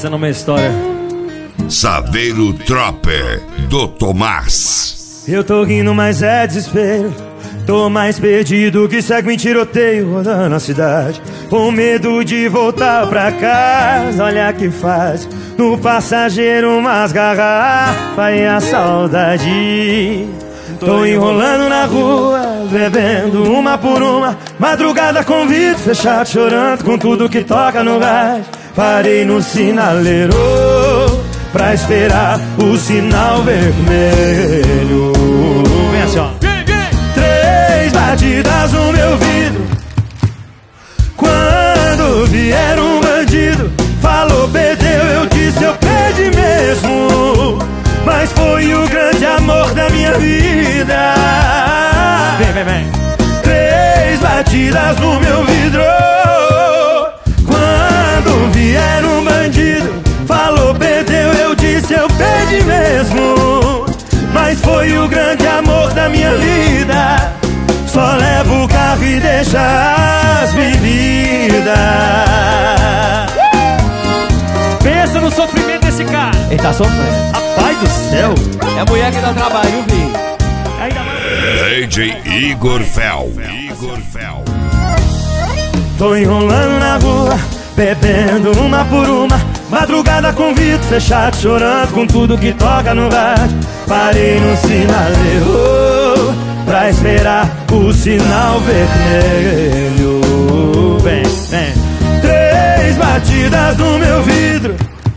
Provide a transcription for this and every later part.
Essa não é uma história. Saveiro Tropper do Tomás. Eu tô rindo, mas é desespero. Tô mais perdido que segue em tiroteio rodando a cidade, com medo de voltar pra casa. Olha que faz no passageiro umas garrafas e a saudade. Tô enrolando na rua, bebendo uma por uma. Madrugada com vidro fechado, chorando com tudo que toca no rádio. Parei no sinaleiro pra esperar o sinal vermelho. Vem assim, ó. Três batidas no meu vidro. Quando vier um bandido, falou perdeu, eu disse eu perdi mesmo. Mas foi o grande amor da minha vida. Vem. Três batidas no meu vidro. Quando vier um bandido, falou perdeu, eu disse eu perdi mesmo. Mas foi o grande amor da minha vida. Só levo o carro e deixa as bebidas. Pensa no sofrimento desse cara. Ele tá sofrendo. Rapaz do céu. É a mulher que dá trabalho, viu? Ainda mais. DJ Igor Fel. Tô enrolando na rua, bebendo uma por uma. Madrugada com vidro fechado, chorando com tudo que toca no rádio. Parei no sinaleiro pra esperar o sinal vermelho. Vem. Três batidas no meu vidro.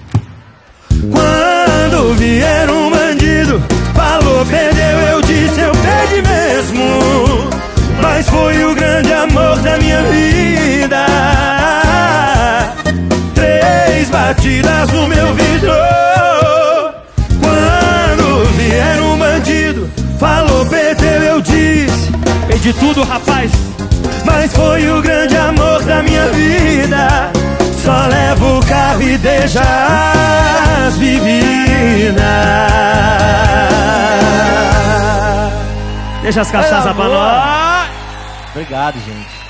Quando vier um bandido, falou perdeu, eu disse eu perdi mesmo. Mas foi o grande amor da minha vida. Três batidas no meu vidro. Quando vier um bandido, falou perdeu, eu disse Perdi tudo, rapaz. mas foi o grande amor da minha vida. Só levo o carro e deixa as bebidas. Deixa as cachaças pra nós. Obrigado, gente.